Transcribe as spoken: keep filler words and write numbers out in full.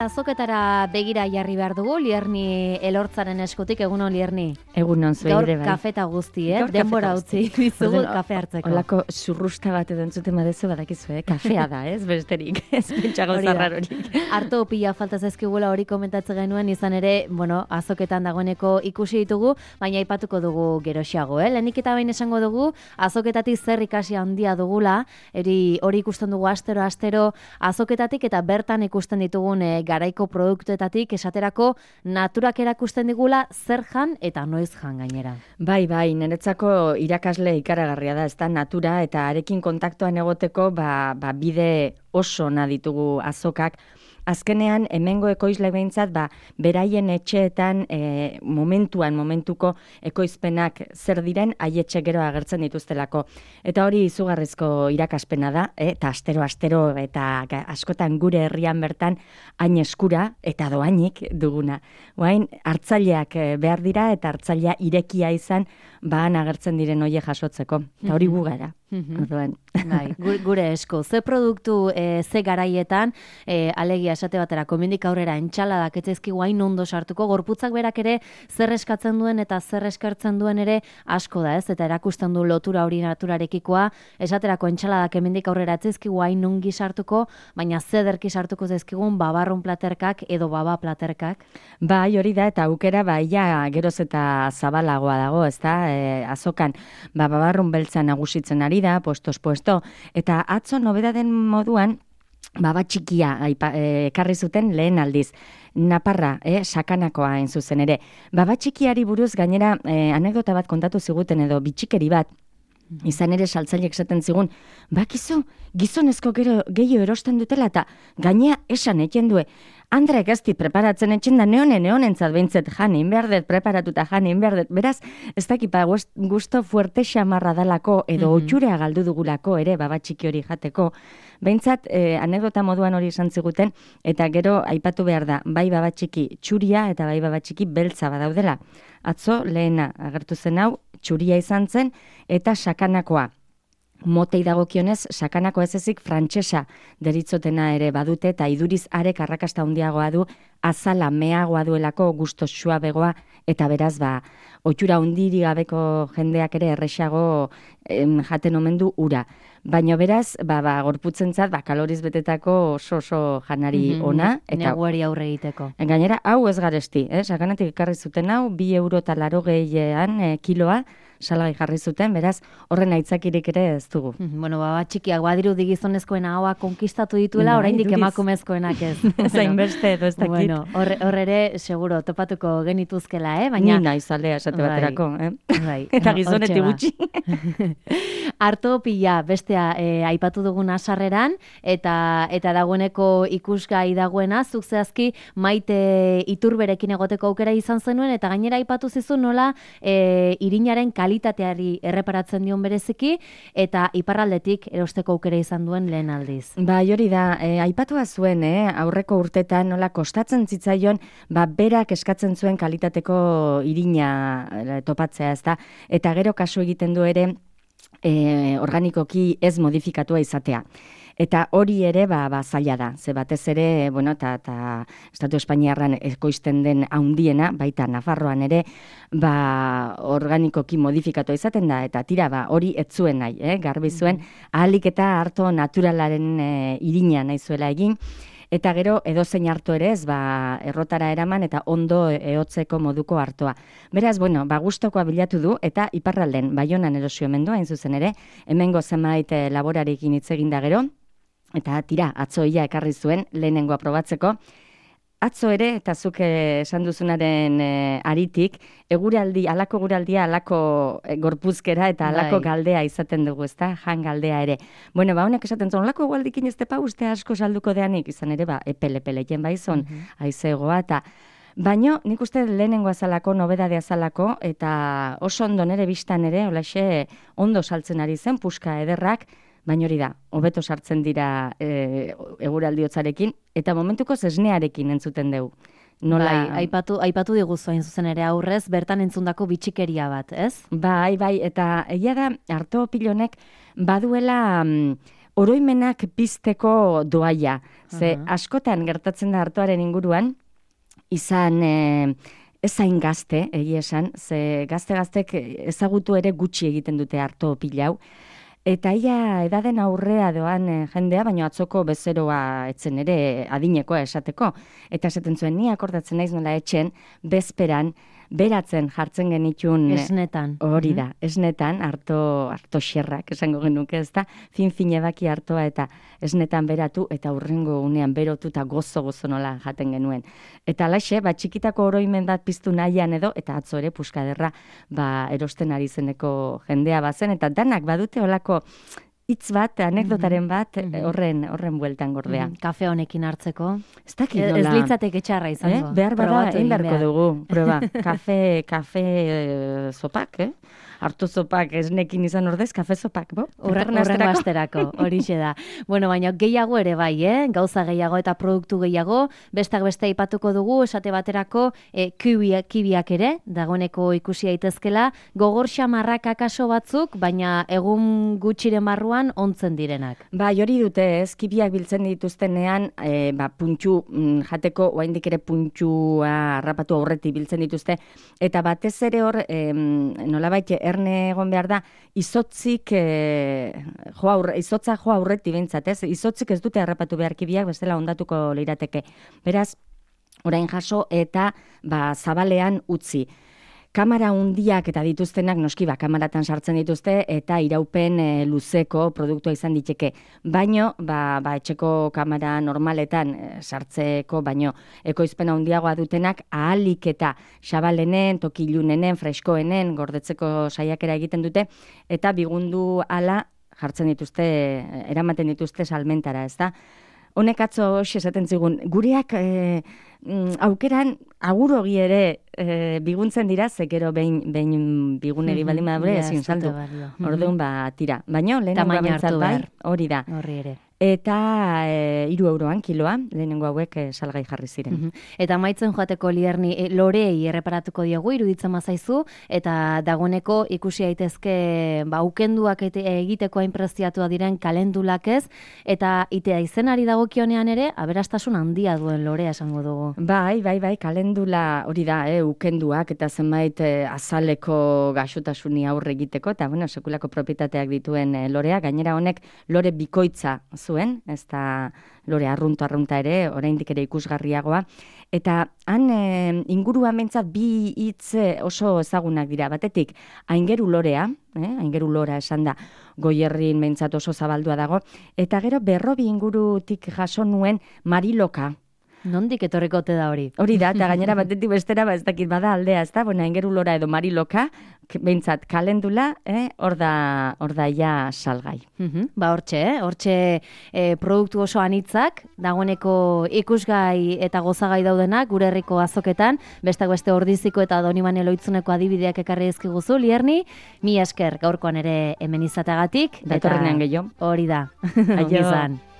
Azoketara begira jarri behar dugu, Lierni Elortzaren eskutik, egunon Lierni. Egunon zuei ere bai. Gaur kafeta guzti, eh? Denbora utzi dizugu kafe hartzeko. Olako zurrusta bat edo entzuten badezu badakizu, eh? Kafea da, ez? Besterik, ez pentsago zarrarorik. Harto pila falta zaizkigula hori komentatzen genuen, izan ere, bueno, azoketan dagoeneko ikusi ditugu, baina aipatuko dugu geroxiago, eh? Lehenik eta behin esango dugu, azoketatik zer ikasi handia dugula, eri hori ikusten dugu astero astero azoketatik eta bertan ikusten ditugun eh, garaiko produktuetatik esaterako naturak erakusten digula zer jan eta noiz jan gainera. Bai, bai, niretzako irakasle ikaragarria da, ez da natura eta arekin kontaktuan egoteko ba, ba bide oso na ditugu azokak. Azkenean, hemengo ekoizle behintzat, ba, beraien etxeetan e, momentuan, momentuko ekoizpenak zer diren, aietxe gero agertzen dituztelako. Eta hori izugarrizko irakaspena da, eh? Eta astero, astero, eta askotan gure herrian bertan, hain eskura eta doainik duguna. Oain, hartzaileak behar dira eta hartzailea irekia izan, baan agertzen diren hoie jasotzeko. Eta hori gu gara. Mm-hmm. Bai, gure esko, ze produktu e, ze garaietan, e, alegia esate batera, komendik aurrera entxaladak etzaizki guain ondo sartuko, gorputzak berak ere zer eskatzen duen eta zer eskertzen duen ere asko da, ez? Eta erakusten du lotura hori naturarekikoa, esaterako entxaladak hemendik aurrera etzaizki guain ongi sartuko, baina zederki sartuko zaizkigun babarrun platerkak edo baba platerkak. Bai, hori da, eta aukera bai, ja, geroz eta zabalagoa dago, ez da, e, azokan, ba, babarrun beltza nagusitzen ari da, puestos puesto, eta atzo nobedaden moduan, baba txikia ekarri zuten lehen aldiz. Naparra, eh, sakanakoa hain zuzen ere. Baba txikiari buruz gainera eh, anekdota bat kontatu ziguten edo bitxikeri bat, izan ere saltzaileek esaten zigun, bakizu, gizonezko gero gehiago erosten dutela eta gainea esan eken due. Andrek ez dit preparatzen etxen da neone neonentzat behintzet janin berdet, preparatuta janin berdet. Beraz, ez dakipa gusto fuerte xamarra dalako edo mm-hmm. otxurea galdu dugulako ere baba txiki hori jateko. Behintzat, eh, anekdota moduan hori esan ziguten, eta gero aipatu behar da, bai baba txiki txuria eta bai baba txiki beltza badaudela. Atzo, lehena agertu zen hau, txuria izan zen, eta sakanakoa. Motei dagokionez, sakanako ez ezik frantsesa deritzotena ere badute, eta iduriz arek arrakasta handiagoa du, azala meagoa duelako, gusto suabegoa, eta beraz, ba, ohitura handiri gabeko jendeak ere erresago em, jaten omen du ura. Baina beraz, ba, ba, gorputzentzat, ba, kaloriz betetako oso oso janari mm-hmm. ona. Eta neguari aurre egiteko. Gainera, hau ez garesti, eh? Sakanatik ekarri zuten hau, bi euro eta laro gehiean eh, kiloa, salgai jarri zuten, beraz, horren aitzakirik ere ez dugu. Bueno, baba txikiak badiru digizonezkoen ahoa konkistatu dituela, oraindik emakumezkoenak ez. Zain beste edo ez dakit. Bueno, horre, horre ere, seguro, topatuko genituzkela, eh? Baina... Ni nahi zalea esate baterako, eh? Bai, eta gizonetik gutxi. Harto pila, bestea e, aipatu dugun asarreran, eta eta dagoeneko ikusgai dagoena, zuk zehazki maite iturberekin egoteko aukera izan zenuen, eta gainera aipatu zizu nola e, irinaren kalitateari erreparatzen dion bereziki, eta iparraldetik erosteko aukera izan duen lehen aldiz. Bai, hori da, e, aipatua zuen, eh, aurreko urtetan nola kostatzen zitzaion, ba, berak eskatzen zuen kalitateko irina e, topatzea, ezta, eta gero kasu egiten du ere, E, organikoki ez modifikatua izatea. Eta hori ere ba, ba, zaila da. Ze batez ere, bueno, eta Estatu Espainiarran ekoizten den haundiena, baita Nafarroan ere, ba, organikoki modifikatua izaten da, eta tira, ba, hori ez zuen nahi, eh? Garbi zuen, mm-hmm. ahalik eta harto naturalaren e, irina nahi zuela egin, eta gero edozein harto ere ez, ba, errotara eraman eta ondo ehotzeko moduko hartoa. Beraz, bueno, ba, gustokoa bilatu du, eta iparralden, Baionan erosio hemendu, hain zuzen ere, hemengo zenbait laborarekin hitz egin da gero, eta tira, atzoia ekarri zuen, lehenengoa probatzeko. Atzo ere, eta zuk esan duzunaren e, aritik, eguraldi, alako eguraldia, alako e, gorpuzkera eta alako bai. Galdea izaten dugu, ezta? Jan galdea ere. Bueno, ba, honek esaten zuen, alako egualdikin ez tepa uste asko salduko deanik, izan ere, ba, epele-peleien baizon, mm-hmm. aizegoa, eta baino, nik uste lehenengo azalako, nobedade azalako, eta oso ondo nere biztan ere, holaxe, ondo saltzen ari zen, puska ederrak, baina hori da, hobeto sartzen dira e, eguraldi hotzarekin, eta momentuko zesnearekin entzuten dugu. Nola... Bai, aipatu, aipatu diguzu hain zuzen ere aurrez, bertan entzundako bitxikeria bat, ez? Bai, bai, eta egia da, harto pilonek baduela mm, oroimenak pizteko doaia. Ze Uh-huh. askotan gertatzen da artoaren inguruan, izan e, ezain gazte, egia esan, ze gazte-gaztek ezagutu ere gutxi egiten dute arto pilau, eta ia edaden aurrea doan e, jendea, baina atzoko bezeroa etzen ere adinekoa esateko. Eta esaten zuen, ni akordatzen naiz nola etxen, bezperan, beratzen jartzen genitun... Esnetan. Hori da, esnetan, harto, harto xerrak, esango genuke, ez da, fin-fin ebaki hartoa eta esnetan beratu, eta hurrengo unean berotu eta gozo-gozo nola jaten genuen. Eta alaxe, ba, txikitako oroimen bat piztu nahian edo, eta atzo ere puskaderra, ba, erosten ari zeneko jendea bazen, eta danak badute olako hitz bat, anekdotaren bat, Mhm. horren horren bueltan gordea. Mhm. Kafe honekin hartzeko. Ez dakit Ez, nola. ez litzateke txarra Eh? izango. Behar bada, Probatu egin egin beharko behar. dugu, proba. Kafe, kafe eh, zopak, eh? Hartu zopak esnekin izan ordez, kafe zopak, bo? Horren Datorren asterako? asterako, horixe da. Bueno, baina gehiago ere bai, eh? Gauza gehiago eta produktu gehiago, bestak beste aipatuko dugu, esate baterako, e, kibiak, kibiak ere, dagoeneko ikusi daitezkela, gogor xamarrak akaso batzuk, baina egun gutxiren barruan ontzen direnak. Bai, hori dute, ez, kibiak biltzen dituztenean, e, ba, puntxu mm, jateko, oraindik ere puntxua harrapatu aurretik biltzen dituzte, eta batez ere hor, em, nolabait erne egon behar da, izotzik, e, jo aurre, izotza jo aurretik bintzat, ez? Izotzik ez dute harrapatu behar kibiak, bestela ondatuko lirateke. Beraz, orain jaso eta ba, zabalean utzi. Kamara hundiak eta dituztenak noski ba, kamaratan sartzen dituzte eta iraupen e, luzeko produktua izan diteke. Baino, ba, ba, etxeko kamara normaletan e, sartzeko, baino ekoizpena handiagoa dutenak ahalik eta xabalenen, tokilunenen, freskoenen, gordetzeko saiakera egiten dute, eta bigundu ala jartzen dituzte, eramaten dituzte salmentara, ez da? Honek atzo hoxe esaten zigun, gureak e, aukeran agurogi ere e, biguntzen dira, zekero behin, behin bigunegi baldin badure, Ja, ezin ez dute saldu. balio. Orduan, ba, tira. Baina, lehenengo Tamaina behintzat hartu bai, behar. hori da. Horri ere. Eta e, iru euroan kiloa, lehenengo hauek e, salgai jarri ziren. Mhm. Eta amaitzen joateko Lierni, e, lorei erreparatuko diogu, iruditzen mazaizu, eta dagoeneko ikusi daitezke ba, ukenduak ete- egiteko hain preziatua diren kalendulak ez, eta itea izenari dagokionean ere, aberastasun handia duen lorea esango dugu. Bai, bai, bai, kalendula hori da, eh, ukenduak eta zenbait eh, azaleko gaixotasuni aurre egiteko, eta bueno, sekulako propietateak dituen eh, lorea, gainera honek lore bikoitza zuen, ez da lore arrunta arrunta ere, oraindik ere ikusgarriagoa, eta han eh, inguruan behintzat bi hitz eh, oso ezagunak dira, batetik aingeru lorea, eh, aingeru lora esan da, Goierrin behintzat oso zabaldua dago, eta gero berrobi ingurutik jaso nuen mariloka. Nondik etorriko ote da hori? Hori da, eta gainera batetik bestera, ba, ez dakit bada aldea, ez da, bueno, aingeru lora edo mariloka, k- behintzat kalendula, eh, hor da, hor da ja salgai. Mhm. Ba hortxe, eh? hortxe eh, produktu oso anitzak, dagoeneko ikusgai eta gozagai daudenak, gure herriko azoketan, bestak beste ordiziko eta Donibane Loitzuneko adibideak ekarri dizkiguzu, Lierni, mi esker gaurkoan ere hemen izateagatik. Datorrenean gehiago. Hori da, Aio. ongi izan.